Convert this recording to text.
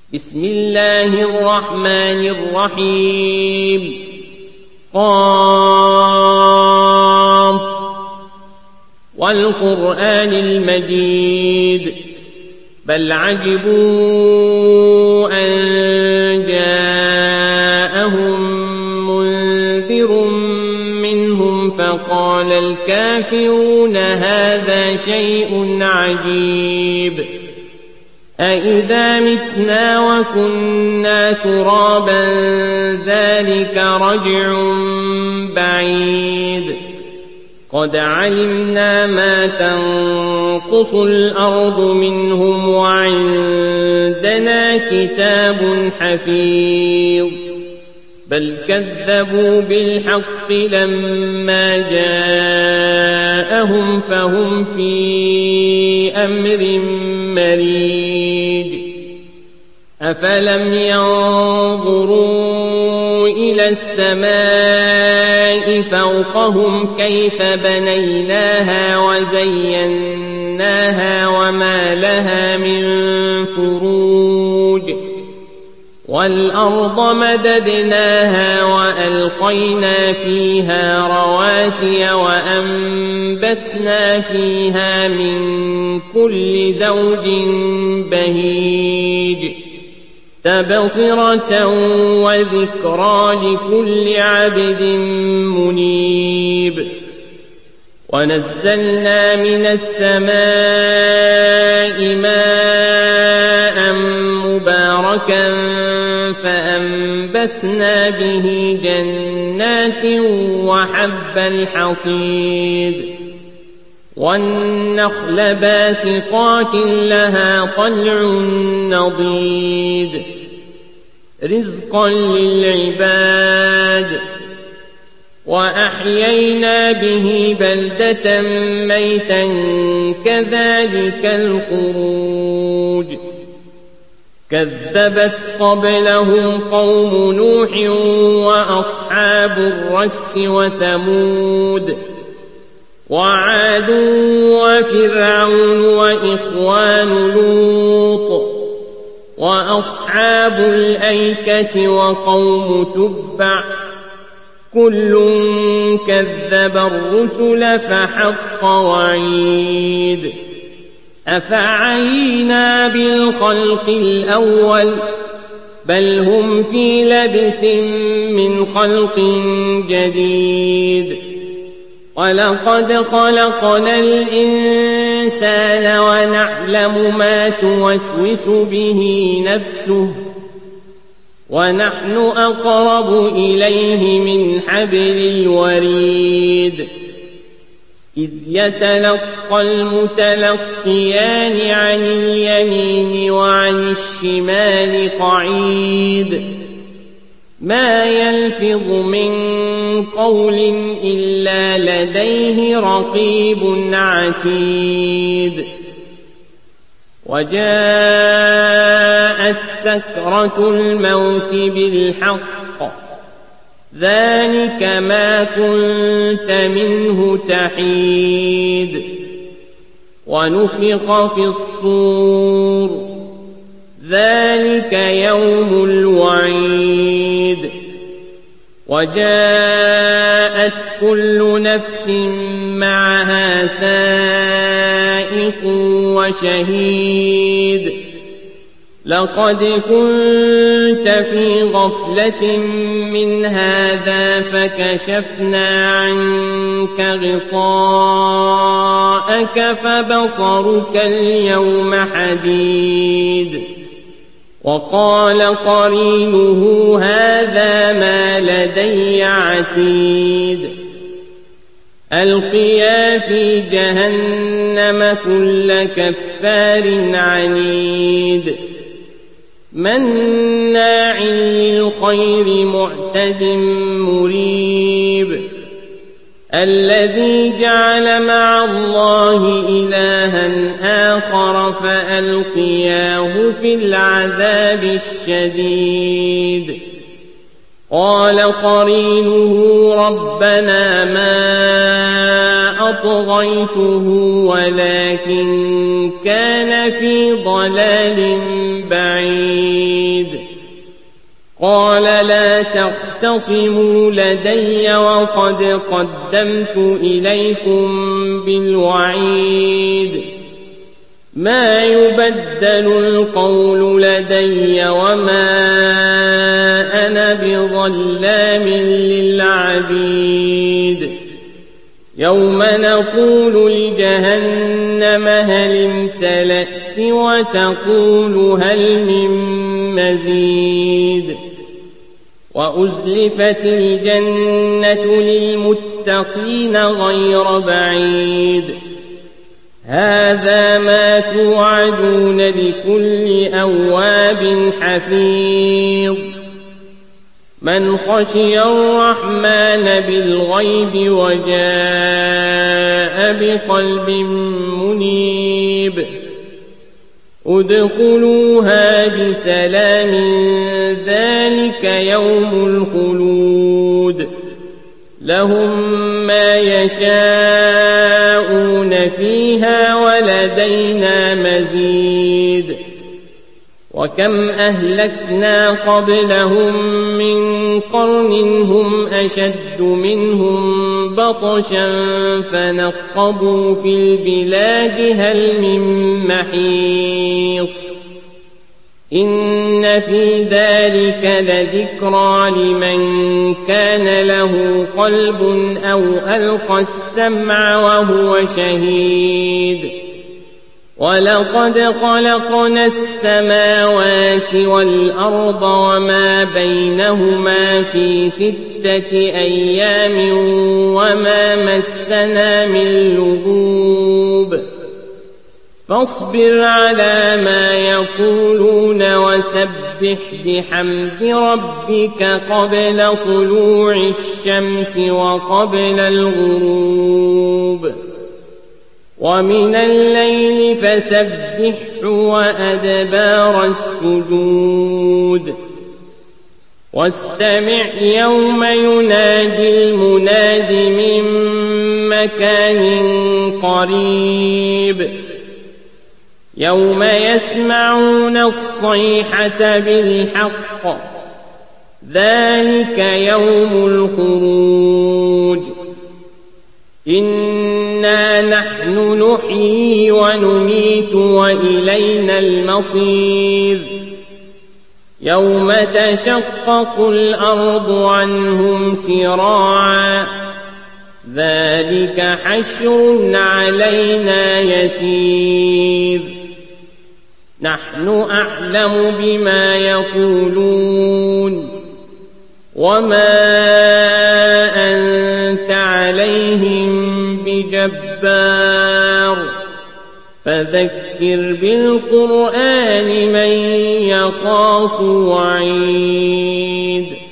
بسم الله الرحمن الرحيم قاف والقرآن المجيد بل عجبوا أن جاءهم منذر منهم فقال الكافرون هذا شيء عجيب أإذا متنا وكنا ترابا ذلك رجع بعيد قد علمنا ما تنقص الأرض منهم وعندنا كتاب حفيظ بل كذبوا بالحق لما جاءهم فهم في أمر مريج أفلم ينظروا إلى السماء فوقهم كيف بنيناها وزيناها وما لها من فروج والأرض مددناها وألقينا فيها رواسي وأنبتنا فيها من كل زوج بهيج تبصرة وذكرى لكل عبد منيب ونزلنا من السماء ماء مباركا فأنبتنا به جنات وحب الحصيد والنخل باسقات لها طلع نضيد رزقا للعباد وأحيينا به بلدة ميتا كذلك الخروج كذبت قبلهم قوم نوح وأصحاب الرس وثمود وعاد وفرعون وإخوان لوط وأصحاب الأيكة وقوم تبع كل كذب الرسل فحق وعيد أفعينا بالخلق الأول بل هم في لبس من خلق جديد ولقد خلقنا الإنسان ونعلم ما توسوس به نفسه ونحن أقرب إليه من حبل الوريد إذ يتلقى المتلقيان عن اليمين وعن الشمال قعيد ما يلفظ من قول إلا لديه رقيب عتيد وجاءت سكرة الموت بالحق ذلك ما كنت منه تحيد ونفخ في الصور ذلك يوم الوعيد وجاءت كل نفس معها سائق وشهيد لقد كنت في غفلة من هذا فكشفنا عنك غطاءك فبصرك اليوم حديد وقال قرينه هذا ما لدي عتيد ألقيا في جهنم كل كفار عنيد مناع للخير معتد مريب الذي جعل مع الله إلها آخر فألقياه في العذاب الشديد قال قرينه ربنا ما أطغيته ولكن كان في ضلال بعيد قال لا تختصموا لدي وقد قدمت إليكم بالوعيد ما يبدل القول لدي وما أنا بظلام للعبيد يوم نقول لجهنم هل امتلأت وتقول هل من مزيد وأزلفت الجنة للمتقين غير بعيد هذا ما توعدون لكل أواب حفيظ من خشي الرحمن بالغيب وجاء بقلب منيب ادخلوها بسلام ذلك يوم الخلود لهم ما يشاءون فيها ولدينا مزيد وكم أهلكنا قبلهم من قرن هم أشد منهم بطشا فنقبوا في البلاد هل من محيص إن في ذلك لذكرى لمن كان له قلب أو ألقى السمع وهو شهيد ولقد خلقنا السماوات والأرض وما بينهما في 6 أيام وما مسنا من لغوب فاصبر على ما يقولون وسبح بحمد ربك قبل طلوع الشمس وقبل الغروب ومن الليل فسبحه وأدبار السجود واستمع يوم ينادي المناد من مكان قريب يوم يسمعون الصيحة بالحق ذلك يوم الخروج إنا نحن نحيي ونميت وإلينا المصير يوم تشقق الأرض عنهم سراعا ذلك حشر علينا يسير نحن أعلم بما يقولون وما أنت عليهم بجبار فذكر بالقرآن من يخاف وعيد